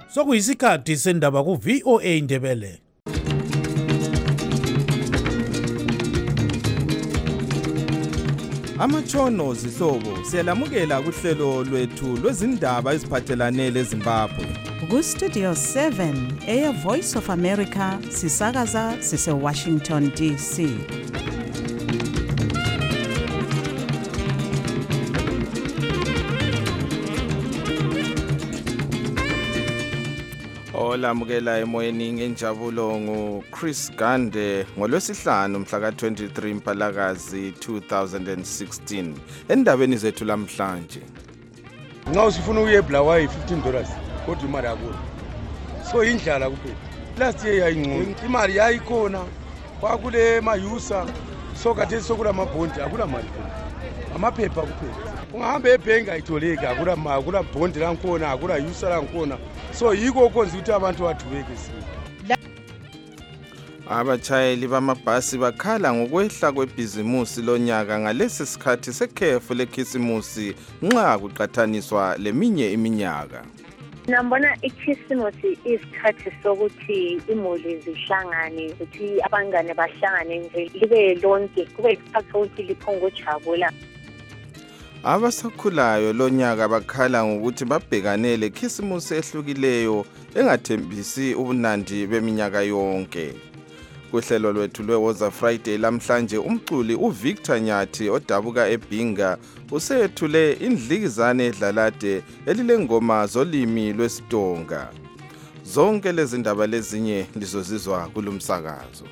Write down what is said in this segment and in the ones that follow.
Sokuyisikhathi sendaba ku VOA Indebele. Amatshono zihlobo siyalamukela kuhlelo lwethu lwezindaba eziphathelane leZimbabwe. Ku Studio 7 Air Voice of America sisakaza sise Washington DC. Olamukela emoyeni ngenjabulo nguChris Gande ngolwesihlanu mhla ka-23 Mpalakazi 2016 endabeni zethu lamhlanje. Nxa usifuna ukuye eBulawayo $15 kodwa imali yakho. So indlala kuphela. Last year yayingcono. Imali yayikhona kwakule mayusa so kade sokula mabhondi akula mali khona. Amaphepha kuphela. Ungahamba ebhenki ayitholeki akula bhondi lankhona akula yusa lankhona. So yiko konza ukuthi abantu bathubeke sini. Abatshayeli bamabhasi bakhala ngokwehla kwebhizimusi lonyaka ngalesi sikhathi sekhefu lekhisimusi nxa kuqathaniswa leminye iminyaka. Nambona ikhisimusi isikhathi sokuthi imuli zihlangane ukuthi abangane bahlangane nje libe lonke kube isikhathi sokuthi liphongojabula. Abasakhulayo lonyaka bakhala ngokuthi babhekane lekhisimusi ehlukileyo engathembisi ubunandi beminyaka yonke. Kuhlelo lwethu lweWoza Friday lamhlanje umculi uVictor Nyathi odabuka eBhinga usethule indlikizane edlalade elilengoma zolimi lwesiTonga. Zonke lezi ndaba lezinye lizozizwa kulumsakazo.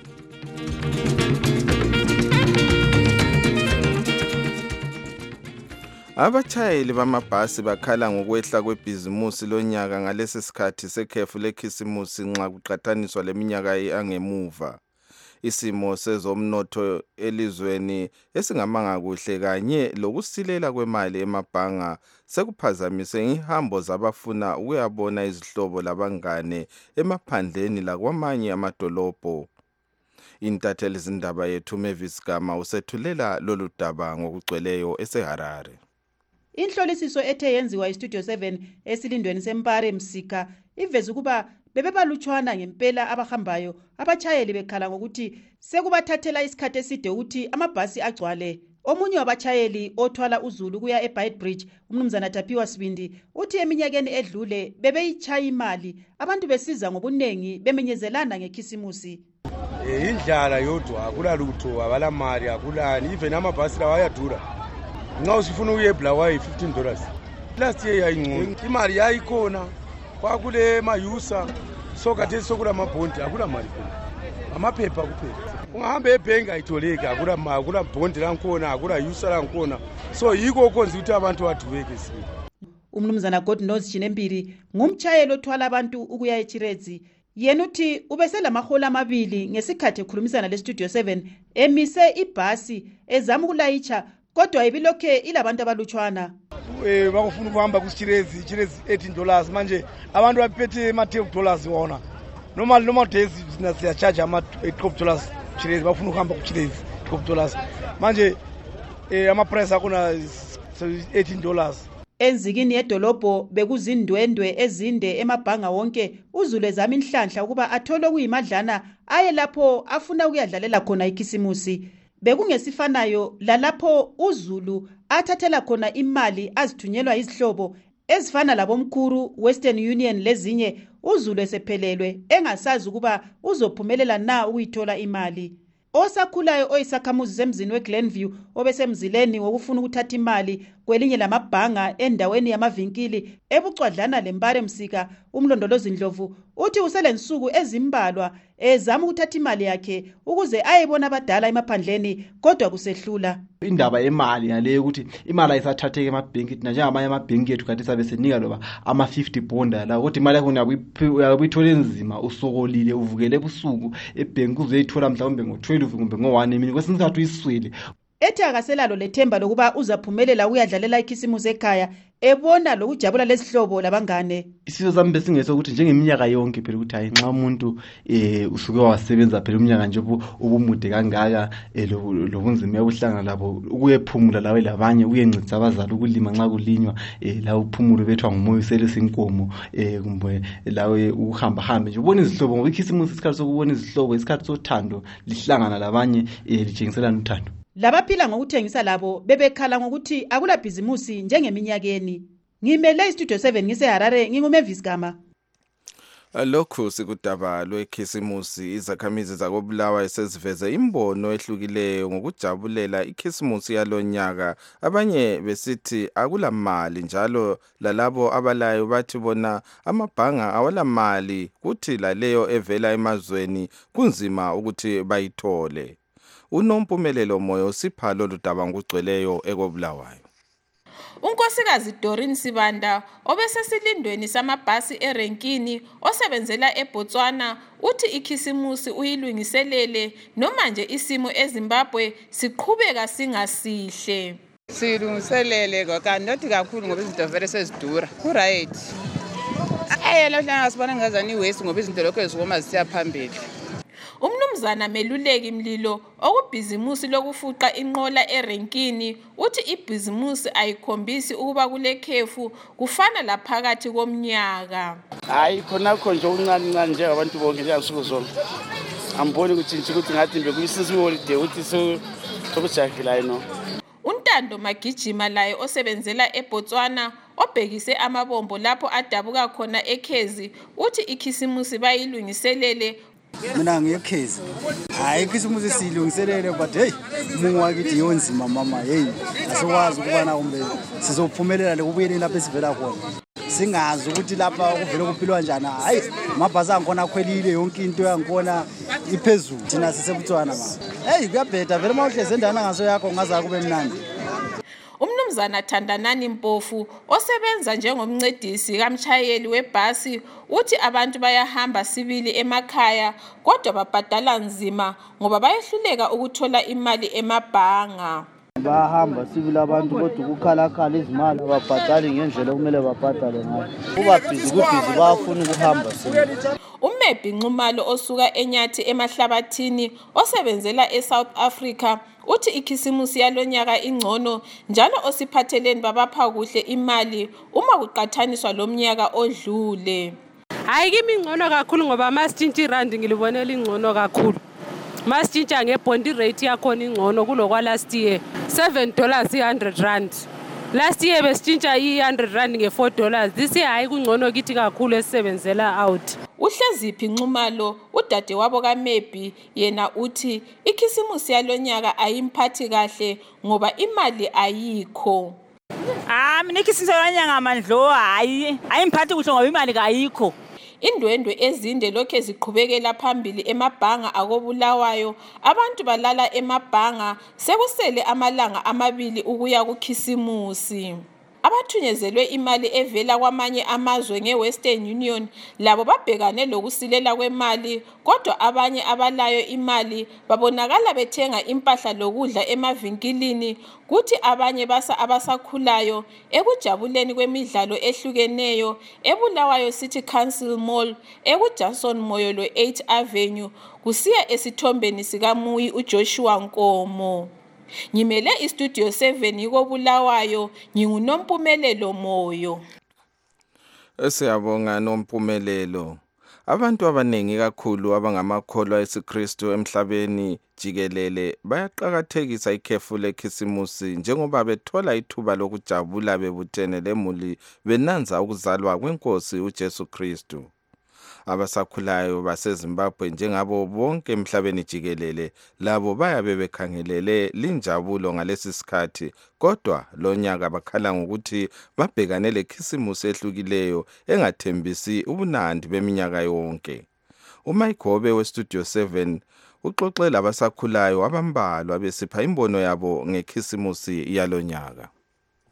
Abatshayeli bamabhasi bakhala ngokwehla kwebhizimusi lonyaka ngalesi sikhathi sekhefu lekhisimusi nxa kuqathaniswa leminyaka angemuva. Isimo sezomnotho elizweni esingamanga kuhle kanye lokusilela kwemali emabhanga sekuphazamise ihambo zabafuna ukuyabona izihlobo labangane emaphandleni lakwamanye amadolobho. Intatheli zindaba yethu Mavis Gama usethulela lolu daba ngokugcweleyo eseHarare. Inhlolisiso ethe yenziwa iStudio 7 esilindweni seMpare Msika iveza ukuba bebebalutshwana ngempela abahambayo abatshayeli bekhala ngokuthi sekubathathela isikhathi eside ukuthi amabhasi agcwale. Omunye wabatshayeli othwala uZulu kuya eBeitbridge umnumzana Tapiwa Sibindi uthi eminyakeni edlule bebeyitshaya imali abantu besiza ngobunengi bemenyezelana ngekhisimusi. Indlala yodwa akula lutho abala mali akulani even amabhasi lawa ayadura. Nxa usifuna ukuye eBulawayo $15. Last year yayingcono. Imali yayikhona kwakule mayusa so kade sokula mabhondi akula mali khona. Amaphepha kuphela. Ungahamba ebhenki ayitholeki akula bhondi lankhona akula yusa lankhona. So yiko konza ukuthi abantu bathubeke sini. Umnumzana Godnose Chinembiri ngumtshayeli othwala abantu ukuya eChirezi. Yena uthi ubeselamahola amabili ngesikhathi ekhulumisana leStudio 7 emise ibhasi ezama ukulayitsha kodwa ibilokhe ilabantu abalutshwana. Bakufuna ukuhamba kuSchirezi $18 manje abantu baphethe $12 wona. Normal days siya charge $12 Chirezi bafuna ukuhamba kuChirezi $12. Manje ama price akona $18. Enzikini yedolobho bekuzindwendwe ezinde emabhanga wonke uZulu ezama inhlanhla ukuba athole kuyimadlana aye lapho afuna ukuyadlalela khona ikhisimusi. Bekungesifanayo lalapho uZulu athathela khona imali azithunyelwa izihlobo ezifana labomkhuru Western Union lezinye uZulu esephelelwe engasazi ukuba uzophumelela na ukuyithola imali. Osakhulayo oyisakhamuzi semzini weGlenview obesemzileni wokufuna ukuthatha imali kwelinye lamabhanga endaweni yamavinkili ebucwadlana leMpare Msika umlondolozi Ndlovu uthi uselensuku ezimbalwa ezama ukuthatha imali yakhe ukuze ayebona abadala emaphandleni kodwa kusehlula. Indaba yemali naleyo ukuthi imali ayisathatheke emabhenki thina njengamanye amabhenki ethu kade sabe senika loba ama-50 bonda la kodwa imali yakho uyabuyithola enzima usokolile uvukele ebusuku ebhenki uzoyithola mhlawumbe ngo-12 kumbe ngo-1 emini kwesinye isikhathi uyiswele. Ethi akaselalo lethemba lokuba uzaphumelela ukuyadlalela ikhisimusi ekhaya ebona lokujabula lesihlobo labangane. Isizwe sami besingesokuthi njengeminyaka yonke phela ukuthi hayi nxa umuntu usuke wasebenza phela umnyaka nje ubumude kangaka lobunzima obuhlangana labo ukuyephumula lawe labanye uyencedisa abazali ukulima nxa kulinywa la uphumula bethwa ngumoya uselisa inkomo kumbe lawe uhamba hambe nje ubona izihlobo ngoba ikhisimusi isikhathi sokubona izihlobo isikhathi sothando lihlangana labanye litshengiselana uthando. Labaphila ngokuthengisa labo bebekhala ngokuthi akula bhizimusi njengeminyakeni. Ngimele istudio 7 ngiseHarare nginguMavis Gama. Lokhu sikudaba lwekhisimusi izakhamizi zakobulawayo seziveze imbono ehlukileyo ngokujabulela ikhisimusi yalonyaka. Abanye besithi akula mali njalo lalabo abalayo bathi bona amabhanga awala mali kuthi laleyo evela emazweni kunzima ukuthi bayithole. Unompumelelo moyo usipha lolu daba ngugcweleyo ekobulawayo. Unkosikazi Doreen Sibanda obesesilindweni samabhasi erenkini osebenzela eBotswana uthi ikhisimusi uyilungiselele noma nje isimo eZimbabwe siqhubeka singasihle. Silungiselele kanti kakhulu ngoba izinto vele sezidura. Ku right. Lo hlanga sibona ngazani iwaste ngoba izinto lokho ezikoma zisiya phambili. Umnumzana Meluleki Mlilo okubhizimusi lokufuqa inqola erenkini uthi ibhizimusi ayikhombisi ukuba kule khefu kufana laphakathi komnyaka. Hayi khona nje uncane nje abantu bonke njengasuku zonke. Amboni ukuthi ngathi mbe kuyisisi holiday uthi sokujahila yino. Untando Magijima laye osebenzela eBotswana obhekise amabombo lapho adabuka khona eKhezi uthi ikhisimusi bayilungiselele. Mina ngiyekhezi hayi ikhisimusi silungiselele but hey mungu kithi yonzima mama hey asikwazi ukubana kumbe sizophumelela lekubuyeleni lapha esivela khona singazi ukuthi lapha kuvele kuphilwa njani hayi amabhasi angikhona akhwelile yonke into yangikhona iphezulu thina sisebutswana mama hey kuyabheda vele mawuhleze endana ngaso yakho ngaza kube mnandi. Umnumzana Thandanani Mpofu osebenza njengomncedisi kamshayeli webhasi uthi abantu bayahamba sibili emakhaya kodwa babhadala nzima ngoba bayehluleka ukuthola imali emabhanga. Bahamba sibili abantu kodwa ukukhalakhala izimali ababhadali ngendlela okumele babhadale ngayo. Kuba busy bayafuna ukuhamba sibili. Umebhi Nxumalo osuka eNyathi emahlabathini osebenzela eSouth Africa uthi ikhisimusi yalonyaka ingcono njalo osiphatheleni babapha kuhle imali uma kuqathaniswa lomnyaka odlule. Hayi kimi ingcono kakhulu ngoba masitshintshi rand ngilibonela ingcono kakhulu. Masitshintsa ngebond rate yakhona ingcono kulokwa last year $7 100 Last year besitshintsha i100 nge$4. This year hayi kungcono kithi kakhulu esebenzela out. Uhleziphi Nxumalo udade wabo kaMebhi yena uthi ikhisimusi yalonyaka ayimphathi kahle ngoba imali ayikho. Mina ikhisimusi yalonyaka mandlo ayimphathi kuhle ngoba imali ayikho. Indwendwe ezinde lokho eziqhubekela phambili emabhanga akobulawayo abantu balala emabhanga sekusele amalanga 2 ukuya kukhisimusi. Abathunyezelwe imali evela kwamanye amazwe ngeWestern Union labo babhekane lokusilela kwemali kodwa abanye abalayo imali babonakala bethenga impahla lokudla emavinkilini kuthi abanye basa abasakhulayo ekujabuleni kwemidlalo ehlukeneyo eBulawayo City Council Mall ekuJackson Moyolo 8 Avenue kusiya esithombeni sikaMuyi uJoshua Nkomo. Ngimele istudio 7 yikobulawayo ngingunompumelelo moyo. Siyabonga Nompumelelo. Abantu abanengi kakhulu abangamakholwa esiKristu emhlabeni jikelele bayaqhakathekisa ikhefu lekhisimusi njengoba bethola ithuba lokujabula bebuthene lemuli benanza ukuzalwa kweNkosi uJesu Kristu. Abasakhulayo baseZimbabwe njengabo bonke emhlabeni jikelele labo bayabe bekhangelele linjabulo ngalesi sikhathi kodwa lonyaka bakhala ngokuthi babhekane lekhisimusi ehlukileyo engathembisi ubunandi beminyaka yonke. uMayigobe westudio 7 uxoxela abasakhulayo abambalwa besipha imbono yabo ngekhisimusi yalonyaka.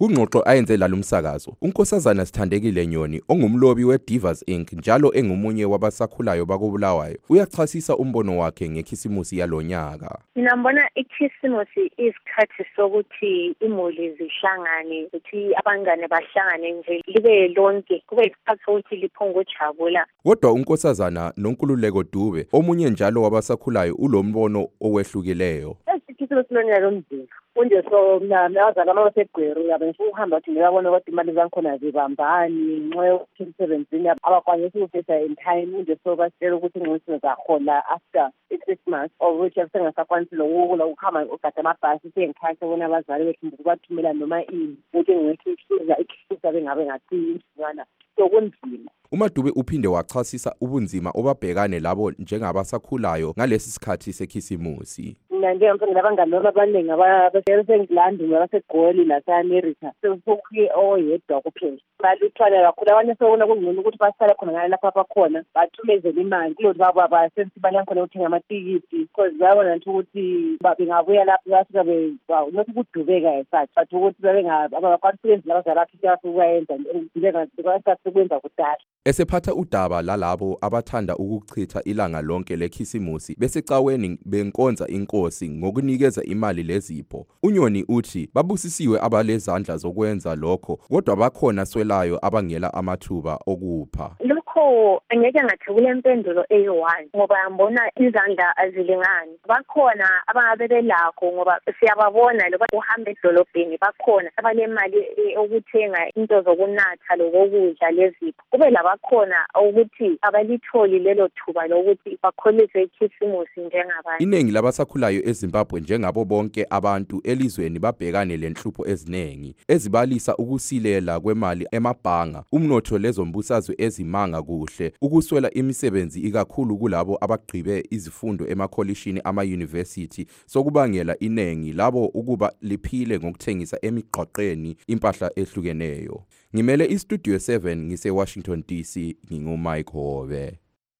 Kungxoxo ayenze lalumsakazo, uNkosazana Sithandekile Nyoni ongumlobi weDivas Inc njalo engumunye wabasakhulayo bakobulawayo uyachasisa umbono wakhe ngekhisimusi yalonyaka. Mina ngibona ikhisimusi isikhathi sokuthi imuli zihlangane, ukuthi abangane bahlangane nje libe lonke, kube isikhathi sokuthi liphongojabula. Kodwa uNkosazana noNkululeko Dube omunye njalo wabasakhulayo ulombono owehlukileyo. Ikhisimusi lonyaka lomzimba kunje so nazana mawasegweru yabenza uhamba ukuthi ngiyabona ukuthi imali zankhona zibambani nxa yo-2017 abakwanisa ukufisa in time kunje so basitshela ukuthi ingqondo zahola after i-Christmas of which asengasakwanisi lokuhamba ugada amabhasi sengikhathi bona abazali bethu ukubathumela noma ini ukuthi ngiyehluza ikhisimusi bengabe ngathiyana so kunzima. uMadube uphinde wachasisa ubunzima obabhekane labo njengabasakhulayo ngalesi sikhathi sekhisimusi. Njengomfana labangani abaningi abasengilandi nabasegoli lase-America sekuye oyedwa kuphela baluthwana kakhulu abanye sebona kungcono ukuthi basale khona ngale lapha abakhona bathumezele imali kuloti babo basensi imali yankhona ukuthenga amatikiti because bayabona nti ukuthi bengabuya lapho basuka nothi kudubeka esathi but ukuthi abakwanisi labazali bakhe ukuyenza njengasekwenza kudala. Esephatha udaba lalabo abathanda ukuchitha ilanga lonke lekhisimusi besecaweni benkonza inkosi ngokunikeza imali lezipho. uNyoni uthi babusisiwe abalezandla zokwenza lokho kodwa bakhona swelayo abangela amathuba okupha. Lokho angeke ngathi kule mpendulo eyi-1 ngoba ngibona izandla azilingani. Bakhona abangabe belakho ngoba siyababona loba uhambe edolobheni bakhona abanemali okuthenga into zokunatha lokudla lezipho. Kube labakhona ukuthi abalitholi lelo thuba lokuthi bakholise ikhisimusi njengabanye. Iningi labasakhulayo eZimbabwe njengabo bonke abantu elizweni babhekane lenhlupho eziningi ezibalisa ukusilela kwemali emabhanga, umnotho lezombusazwe ezimanga kuhle, ukuswela imisebenzi ikakhulu kulabo abagqibe izifundo emakholishini ama-university sokubangela iningi labo ukuba liphile ngokuthengisa emigqaqeni impahla ehlukeneyo. Ngimele iStudio 7 ngise-Washington DC nginguMike Hobe.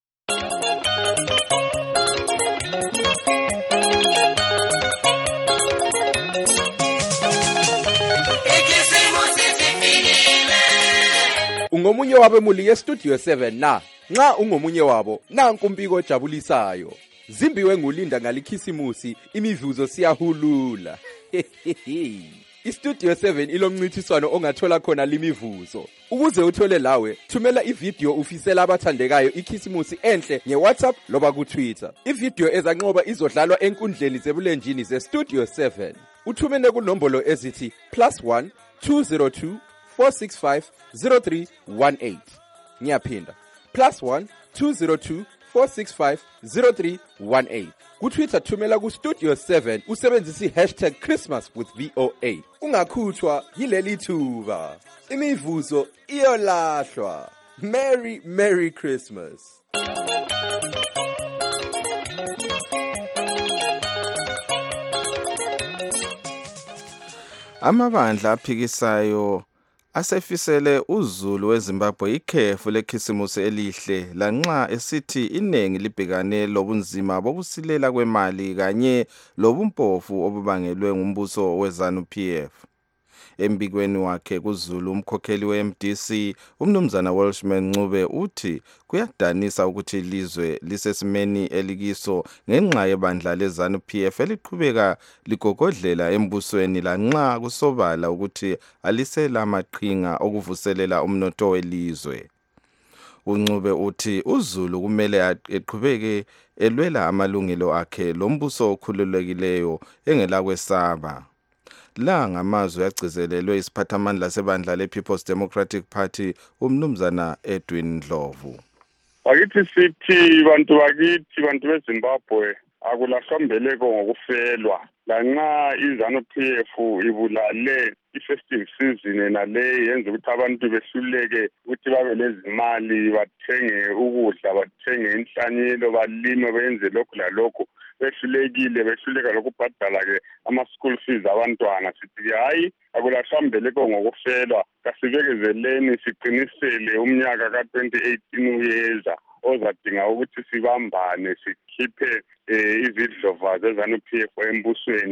Ungomunye wabemuli yeStudio 7 na nxa ungomunye wabo nanku umbiko ojabulisayo. Zimbiwe ngulinda ngalikhisimusi imivuzo siyahulula. iStudio 7 ilomncithiswano ongathola khona limivuzo. Ukuze uthole lawe, thumela ivideo ufisela abathandekayo ikhisimusi enhle ngeWhatsApp loba kuTwitter. Ivideo ezanqoba izodlalwa enkundleni zebulenjini zeStudio 7. Uthumene kunombolo ezithi +1 202 465 0318. Ngiyaphinda. +1 202 465 0318. KuTwitter thumela kuStudio 7 usebenzisa #ChristmasWithVOA. Ungakhuthwa yileli thuba. Imivuzo iyolahlwa. Merry Christmas. Amabandla aphikisayo asefisele uZulu weZimbabwe ikhefu lekhisimusi elihle lanxa esithi iningi libhekane lobunzima bokusilela kwemali kanye lobumpofu obubangelwe ngumbuso weZANU-PF. Embikweni wakhe kuZulu umkhokheli weMDC umnumzana Welshman Ncube uthi kuyadanisa ukuthi ilizwe lisesimeni elikiso ngenxa yebandla leZANU-PF eliqhubeka ligogodlela embusweni lanxa kusobala ukuthi alisela amaqhinga okuvuselela umnotho welizwe. uNcube uthi uZulu kumele eqhubeke elwela amalungelo akhe lombuso okhululekileyo engela kwesaba. La ngamazwi agcizelelwe isiphathamandla sebandla lePeople's Democratic Party umnumzana Edwin Ndlovu. Akithi sithi bantu bakithi bantu beZimbabwe akulahlambeleko ngokufelwa lanxa iZANU-PF ibulale i-festive season nale yenza ukuthi abantu behluleke ukuthi babe lezimali bathenge ukudla bathenge inhlanyelo balime benze lokhu lalokhu behluleka lokubhadala-ke ama-school fees abantwana. Sithi hayi akulahlambeleko ngokufelwa kasibekezeleni siqinisele umnyaka ka-2018 uyeza ozadinga ukuthi sibambane sikhiphe izidlova zeZANU-PF embusweni-ke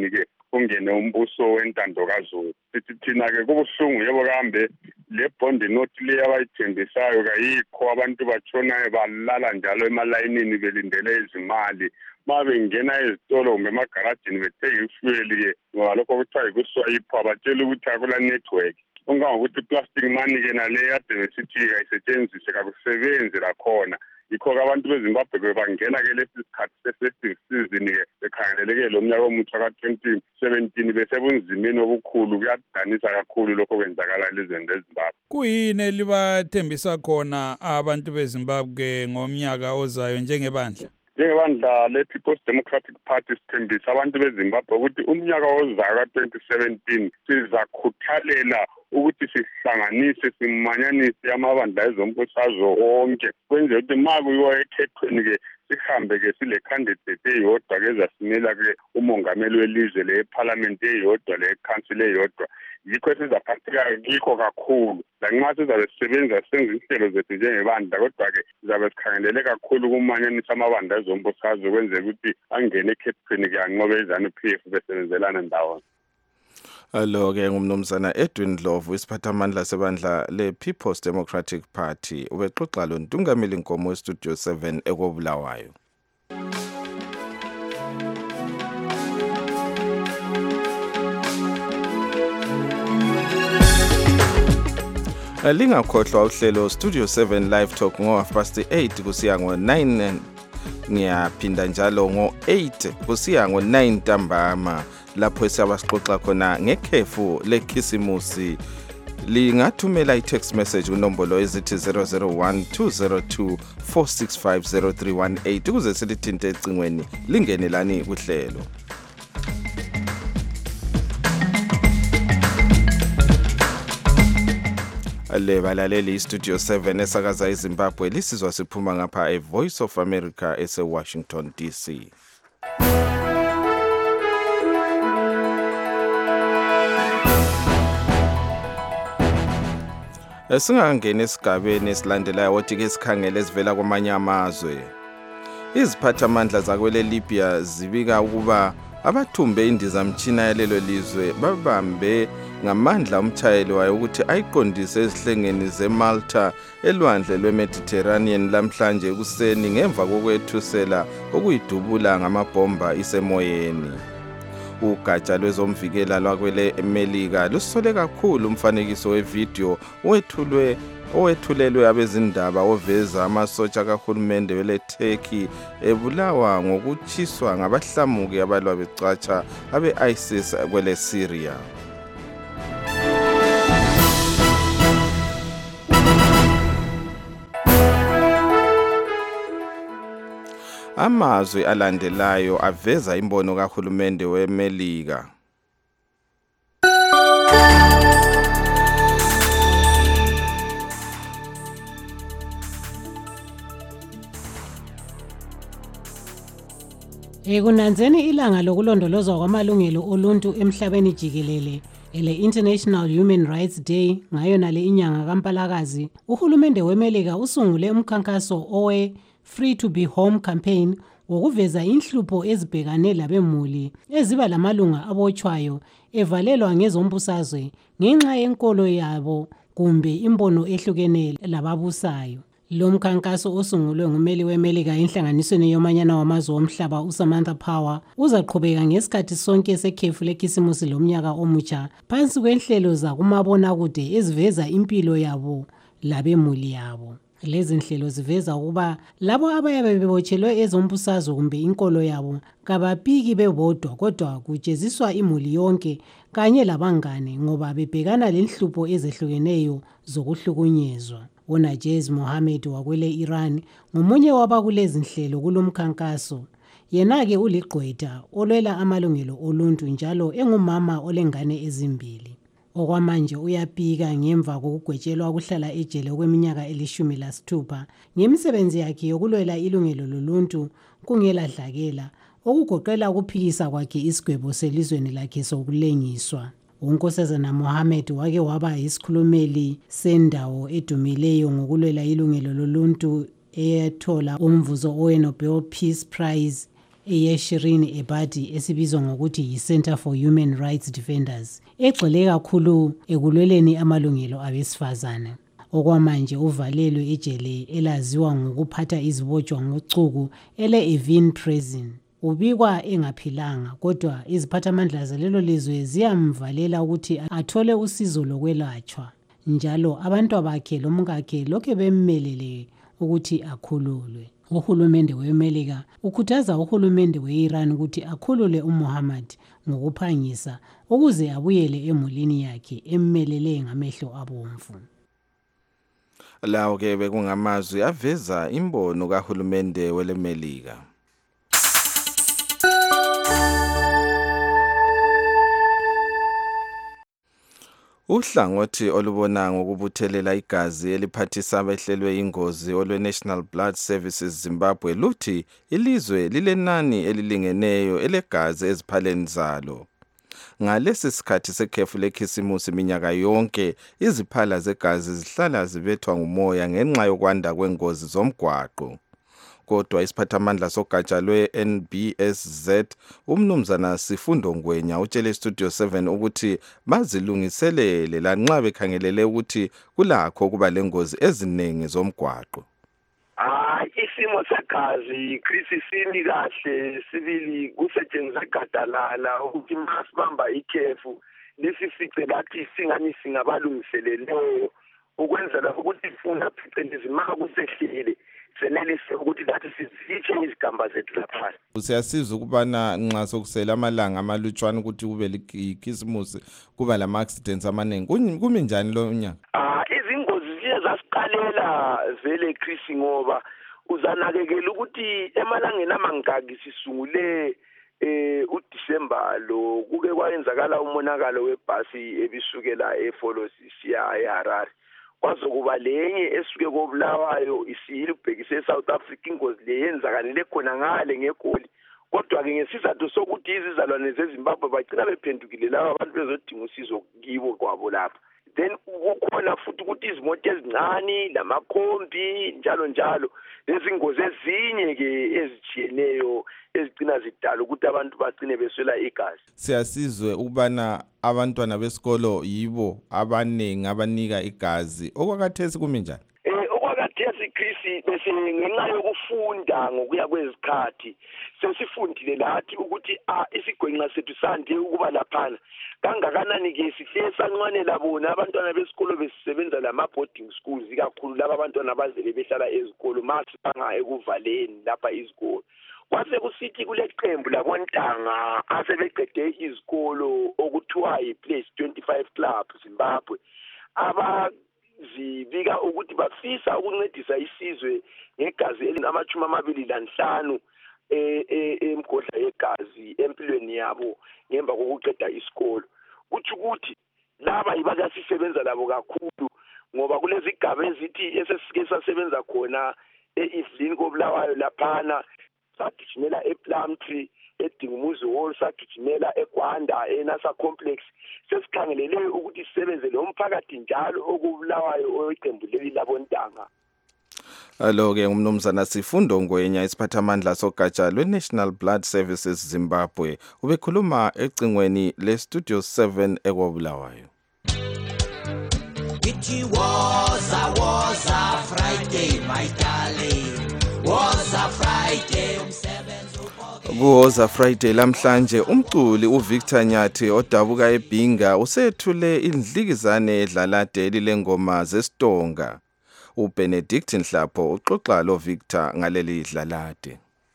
ungene umbuso wentando kaZulu. Sithi thina-ke kubuhlungu yebo kambe le bond note le abayithembisayo kayikho, abantu batshonayo balala njalo emalayinini belindele izimali. Ma bengena ezitolo kumbe emagarajini bethenga ifuel-ke ngoba lokho kuthiwa yikuswayipha, batshela ukuthi akula network. Ungangokuthi plastic money-ke nale ade besithi kayisetshenziswe kakusebenzi lakhona. Yikho-ke abantu beZimbabwe bangena-ke lesi sikhathi se-festive season-ke bekhangeleleke lo mnyaka omutsha ka-2017 besebunzimeni obukhulu. Kuyadanisa kakhulu lokho kwenzakala elizweni leZimbabwe. Kuyini elibathembisa khona abantu beZimbabwe ngomnyaka ozayo njengebandla? Njengebandla le-People's Democratic Party sithembisa abantu beZimbabwe ukuthi umnyaka ozayo ka-2017 sizakhuthalela ukuthi sihlanganise simanyanise amabandla ezombusazwe onke, kwenzela ukuthi ma kuyiwa ekhethweni-ke sihambe-ke sile candidate eyodwa kezasimela-ke umongameli welizwe le-parliament eyodwa le-council eyodwa. Yikho sizaphatheka kikho kakhulu, lanxa sizabe sisebenza senza inhlelo zethu njengebandla, kodwa-ke sizabe sikhangelele kakhulu kumanyanisa amabandla ezombusazwe kwenzela ukuthi angene ekhethweni-ke anqobe iZANU-PF besebenzelana ndawonye. Lo-ke ngumnumzana Edwin Ndlovu, isiphathamandla sebandla le-People's Democratic Party, ubexoxa lo Ntungameli Nkomo weStudio 7 ekobulawayo. Lingakhohlwa uhlelo Studio 7 Live Talk ngo-8:30 kusiya ngo-9, ngiyaphinda njalo ngo-8 kusiya ngo-9 ntambama, lapho siyabasixoxa khona ngekhefu lekhisimusi. Lingathumela i-text message kunombolo ezithi 001-202-465-0318 ukuze silithinte ecingweni lingenelani kuhlelo. Le balaleli iStudio 7 esakaza eZimbabwe lisizwa siphuma ngapha eVoice of America ese-Washington DC. Singangena esigabeni esilandelayo wothi-ke sikhangele esivela kwamanye amazwe. Iziphathamandla zakwele Libya zibika ukuba abathumbe indizamtshina yalelo lizwe babambe ngamandla umtshayeli wayo ukuthi ayiqondise ezihlengeni zeMalta elwandle lweMediterranean lamhlanje ekuseni ngemva kokwethusela okuyidubula ngamabhomba isemoyeni. Ugatsha lwezomvikela lwakwele Melika lusole kakhulu umfanekiso wevideo owethulelwe abezindaba oveza amasotsha kahulumende wele Turkey ebulawa ngokutshiswa ngabahlamuki abalwa becatsha abe-ISIS kwele Syria. Amazwi alandelayo aveza imbono kahulumende weMelika. Ekunanzeni ilanga lokulondolozwa kwamalungelo oluntu emhlabeni jikelele, ele International Human Rights Day ngayo nale inyanga kaMpalakazi, uhulumende weMelika usungule umkhankaso owe Free to be Home campaign wokuveza inhlupho ezibhekane labemuli eziba lamalunga abotshwayo evalelwa ngezombusazwe ngenxa yenkolo yabo kumbe imbono ehlukene lababusayo. Lo mkhankaso osungulwe ngumeli weMelika enhlanganisweni yomanyana wamazwe omhlaba uSamantha Power uzaqhubeka ngesikhathi sonke sekhefu lekhisimusi lomnyaka omutsha phansi kwenhlelo zakumabonakude eziveza impilo yabo labemuli yabo. Lezi nhlelo ziveza ukuba labo abayabe bebotshelwe ezombusazwe kumbe inkolo yabo kabapiki bebodwa, kodwa kujeziswa imuli yonke kanye labangane ngoba bebhekana lenhlupho ezehlukeneyo zokuhlukunyezwa. uNajez Mohammed wakwele Iran ngomunye wabakulezi nhlelo kulomkhankaso. Yena-ke uligqwetha olwela amalungelo oluntu njalo engumama olengane ezimbili. Okwamanje uyapika ngemva kokugwetshelwa ukuhlala ejele kweminyaka 16 ngemisebenzi yakhe yokulwela ilungelo loluntu kungeladlakela, okugoqela ukuphikisa kwakhe isigwebo selizweni lakhe sokulengiswa. uNkosazana Mohammed wake waba yisikhulumeli sendawo edumileyo ngokulwela ilungelo loluntu eyathola umvuzo oweNobel Peace Prize eyeShirin Ebadi esibizwa ngokuthi yi-Center for Human Rights Defenders egxile kakhulu ekulweleni amalungelo abesifazane. Okwamanje uvalelwe ejele elaziwa ngokuphatha izibotshwa ngocuku ele-Evin Prison. Ubikwa engaphilanga kodwa iziphathamandla zalelo lizwe ziyamvalela ukuthi athole usizo lokwelatshwa. Njalo abantu bakhe lomkakhe lokhe bemmelele ukuthi akhululwe. Uhulumende weMelika ukhuthaza uhulumende weIran ukuthi akhulule uMuhammad ngokuphangisa ukuze abuyele emulini yakhe emmelele ngamehlo abomvu. Lawo ke bekungamazwi aveza imbono kahulumende weleMelika. Uhlangothi olubona ngokubuthelela igazi eliphathisa abehlelwe ingozi olwe-National Blood Services Zimbabwe luthi ilizwe lilenani elilingeneyo elegazi eziphaleni zalo. Ngalesi sikhathi sekhefu lekhisimusi minyaka yonke iziphala zegazi zihlala zibethwa ngumoya ngenxa yokwanda kwengozi zomgwaqo. Kodwa isiphathamandla sogatsha lwe-NBSZ umnumzana Sifundo Ngwenya utshele Studio 7 ukuthi bazilungiselele lanxa bekhangelele ukuthi kulakho ukuba lengozi eziningi zomgwaqo. Isimo segazi Chris simi kahle sibili kusetshenziswa gadalala ukuthi masibamba ikhefu lesifice lathi singani singabalungiseleleyo ukwenzela ukuthi ifuna phecelezi maka kusehlile senelise ukuthi lathi sizitshe izigamba zethu lapha. Siyasiza ukubana nxa sokusela amalanga amalutshwana ukuthi kube likhisimusi kuba lama accidents amaningi kumi njani lo nyaka? Izingozi ziye zasiqalela vele Chris ngoba uzanakekela ukuthi emalangeni amangaki sisungule uDisemba lo kuke kwayenzakala umonakalo webhasi ebisukela eFolos siya eHarare. Kwazokuba lenye esuke koBulawayo isiyibhekise eSouth Africa ingozi leyenzakalele khona ngale ngegoli. Kodwa ke ngesizathu sokuthi izizalwane zeZimbabwe bagcina bephendukile laba abantu bezodinga usizo kibo kwabo lapha. Then kukhona futhi ukuthi izimoto ezincane lamakhombi njalo njalo lezingozi ezinye ke ezijiyeneyo ezigcina zidala ukuthi abantu bagcine beswela igazi. Siyasizwe ukubana abantwana besikolo yibo abaningi abanika igazi. Okwakhathesi kumi njani? Okwakhathesi Chris bese ngenxa yokufunda ngokuya kwezikhathi sesifundile lathi ukuthi isigwenxa sethu sande ukuba laphana kangakanani ke sihle sancane labona abantwana besikolo besisebenza lama boarding schools ikakhulu laba abantwana abazele behlala ezikolo masibanga ekuvaleni lapha izikolo. Kwase kusithi kule qembu labontanga asebeqede izikolo okuthiwa yiPlace 25 Club Zimbabwe abazibika ukuthi bafisa ukuncedisa isizwe ngegazi elinama-25 emgodla yegazi empilweni yabo ngemva kokuqeda isikolo. Kuthi ukuthi laba yibakasisebenza labo kakhulu ngoba kulezi igaba ezithi esesike sasebenza khona eEvelyn koBulawayo laphana sagijimela ePlumtree eDingumuzi Hall sagijimela eGwanda eNasa Complex sesikhangelele ukuthi sisebenze lo mphakathi njalo okuBulawayo oyiqembu leli labontanga. Alo ke umnumzana Sifundo Ngwenya isiphathamandla sogatsha lwe-National Blood Services Zimbabwe ubekhuluma ecingweni le-Studio 7 ekwaBulawayo. It was a Friday, my darling. Was a Friday Kuwoza Friday lamhlanje umculi uVictor Nyathi odabuka eBhinga usethule indlikizane edlalade lengoma zesitonga. uBenedict Nhlapho uxoxa lo Victor ngaleli dlalade.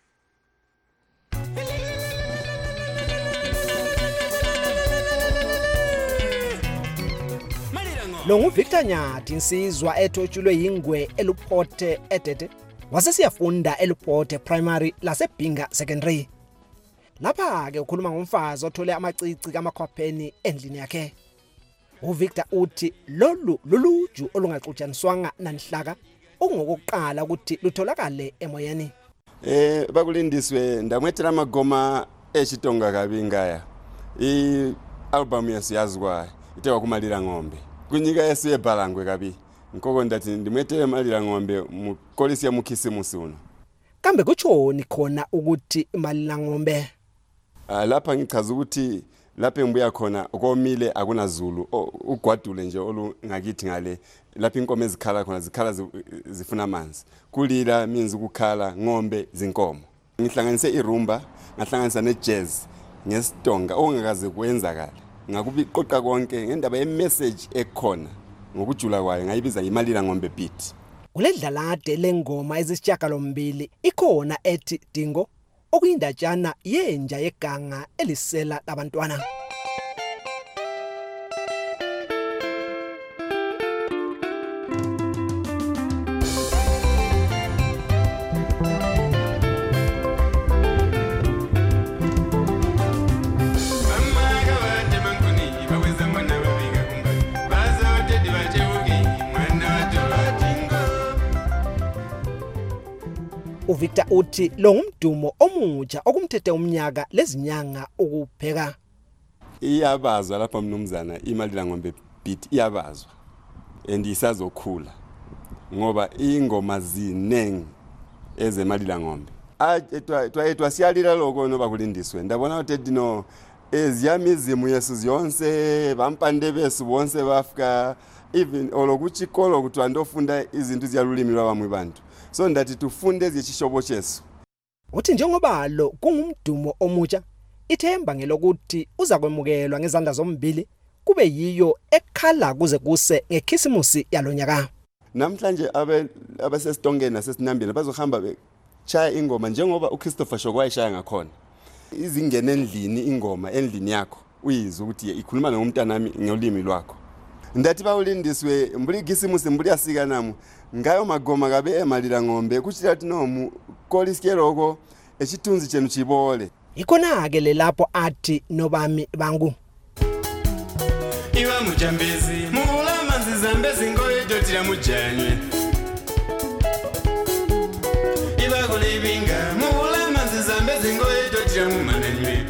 Lo nguVictor Nyathi insizwa ethotshulwe yingwe eLuphote eDede. Wasesiyafunda eLuphote Primary laseBhinga Secondary. Lapha ke ukhuluma ngomfazi othole amacici kaMakhwapheni endlini yakhe. uVictor uthi lolu luluju olungaxutshaniswanga nanhlaka okungokuqala ukuthi lutholakale emoyeni. Bakulindiswe ndamwethela amagoma echitonga kabingaya. Album yasiyazwa itewa kumalira ngombe. Kunyika yesiye balangwe kabi. Nkoko ndati ndimwetele malira ngombe mukolisi ya mukhisimusi uno. kambe kutshoni khona ukuthi imali langombe lapha ngichaza ukuthi lapha engibuya khona komile akunazulu ugwadule nje olungakithi ngale lapha inkomo ezikhala khona zifuna amanzi kulila means ukukhala ngombe zinkomo ngihlanganise irumba ngahlanganisa nejazz ngestonga ongakaze kwenzakala ngakubiqoqa konke ngendaba yemessage ekhona ngokujula kwayo ngayibiza imali langombe beat kuledlalade lengoma ezisishiyagalombili ikhona ethi Dingo okuyindatshana yenja yeganga elisela labantwana uVictor uthi lo ngumdumo omutsha okumthethe umnyaka lezinyanga ukupheka iyabazwa lapha mnumzana imali langombe beat iyabazwa endisazokhula ngoba ingoma zinengi ezemali langombe etwa siyalila lokho noba kulindiswe ndabona ukuthi dino eziyamizimu yesu ziyonse bampande besu bonse bafika even olokuthi ikolo ukuthi andofunda izinto ziyalulimi lwabamwe bantu so ndathi tufunde ezichishobo chesu uthi njengoba lo kungumdumo omutsha ithemba ngelokuthi uza kwemukelwa ngezandla zombili kube yiyo ekhala kuze kuse ngekhisimusi yalonyaka namhlanje abasesitongeni nasesinambeni bazohamba bechaya ingoma njengoba uChristopher Shoko wayishaya ngakhona izingene endlini ingoma endlini yakho uyizwa ukuthi ikhuluma nomntanami ngolimi lwakho ndathi bawulindiswe mbuligisimusi mbuliyasika namu ngayo magoma kabe emali langombe kuchilathi nomu kolisikeloko echithunzi chenu chibole ikhona ke lapho athi nobami bangu iwa mujambezi mula manzi zambezi ngoye dotira mujanywe iwa kulibinga mula manzi zambezi ngoye dotira mumananywe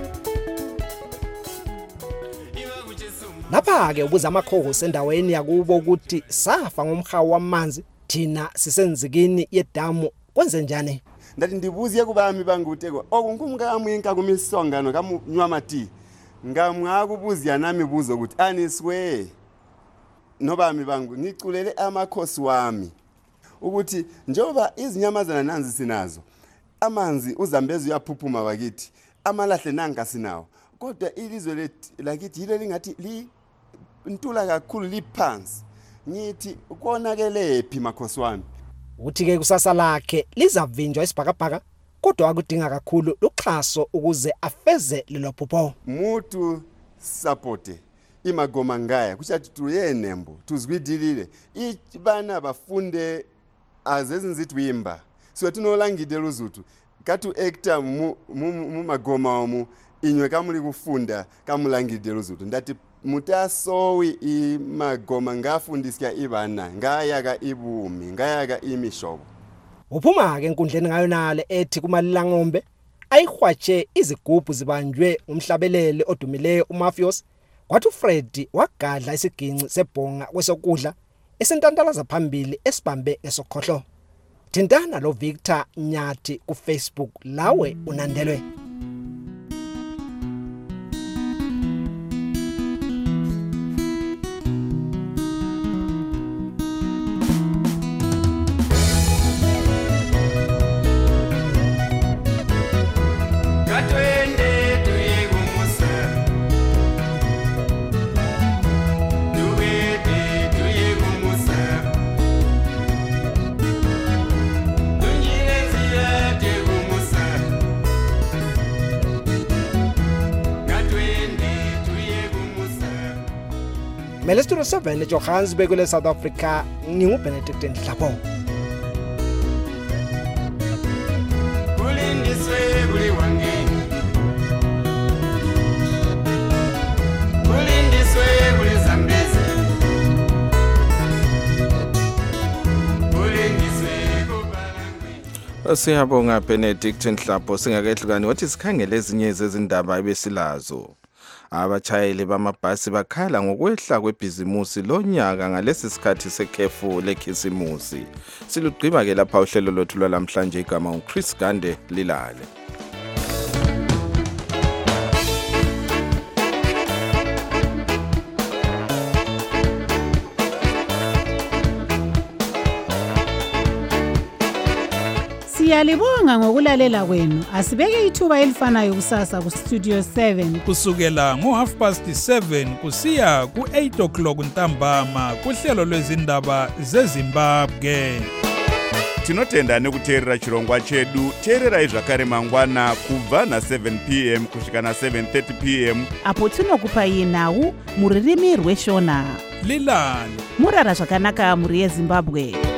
lapha ke ubuza amakhoho sendaweni yakubo ukuthi safa ngomhawu wamanzi thina sisenzikini yedamu kwenze njani ndathi ndibuziye kubami banguteko okunkumkami inkakumisongano kamunywamati ngamwakubuziya nami buzo ukuthi aniswe nobami bangu ngiculele amakhosi wami ukuthi njengoba izinyamazana nanzi sinazo amanzi uzambezi uyaphuphuma bakithi amalahle nanga sinawo kodwa ilizwe lakithi yile lingathi ntula kakhulu liphansi ngithi konakele phi makhosi wami uthi ke kusasa lakhe lizavinjwa isibhakabhaka kodwa akudinga kakhulu uxhaso ukuze afeze lelo phupho mutu supporte imagoma ngaya kuchathi tuyenembo tuzwidilile ibana bafunde azezinzithi wimba so tinolangide luzuthu katu actor mu magoma omu inywe kamuli kufunda kamulangide luzuthu ndati mutasowi imagoma ngafundisya ibana ngayaka ibumi ngayaka imishobo uphuma ke enkundleni ngayo nale ethi kumali langombe ayihwatshe izigubhu zibanjwe umhlabelele odumileyo uMafios kwathi uFred wagadla isiginci sebhonga kwesokudla esentantalaza phambili esibambe ngesokhohlo thintana lo Victor Nyathi ku Facebook lawe unandelwe Melestro 7 Johannesburg le South Africa ngingu Benedict Ndlabo kulindiswe kuli wange kulindiswe kuli Zambezi kulindiswe kubalangwe siyabonga Benedict Ndlabo singakehlukani wathi sikhangele ezinye zezindaba ebesilazo Abachayeli bamabhasi bakhala ngokwehla kwebhizimusi lonyaka ngalesi sikhathi sekhefu lekhisimusi. Silugqiba ke lapha uhlelo lwethu lwalamhlanje igama uChris Gande Lilale. Siyalibonga ngokulalela kwenu. Asibeke ithuba elifanayo kusasa ku Studio 7 kusukela ngo7:30 kusiya ku8 o'clock ntambama kuhlelo lwezindaba zeZimbabwe. Tinotenda nekuteerera chirongwa chedu. Teererai zvakare mangwana kubva na7 p.m. kusvika na7:30 p.m. apo tinokupai nhau mururimi rweshona. Lilani murara zvakanaka muri yeZimbabwe.